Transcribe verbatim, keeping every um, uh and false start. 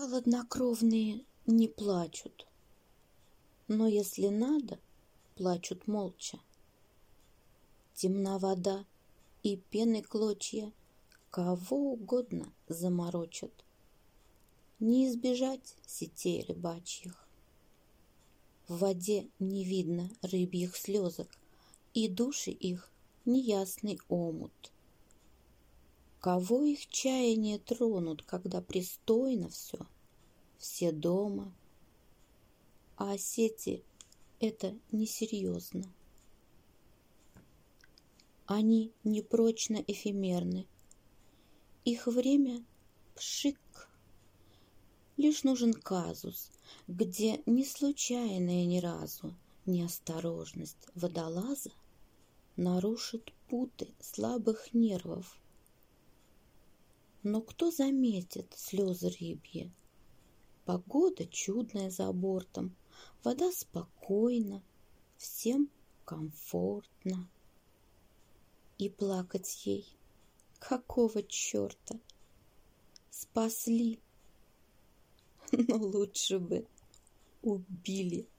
Холоднокровные не плачут, но если надо, плачут молча. Темна вода и пены клочья кого угодно заморочат. Не избежать сетей рыбачьих. В воде не видно рыбьих слезок, и души их неясный омут. Кого их чаяния тронут, когда пристойно все, все дома? А сети — это несерьезно. Они непрочно эфемерны. Их время — пшик. Лишь нужен казус, где не случайная ни разу неосторожность водолаза нарушит путы слабых нервов. Но кто заметит слезы рыбьи? Погода чудная за бортом, вода спокойна, всем комфортно. И плакать ей, какого черта? Спасли, но лучше бы убили.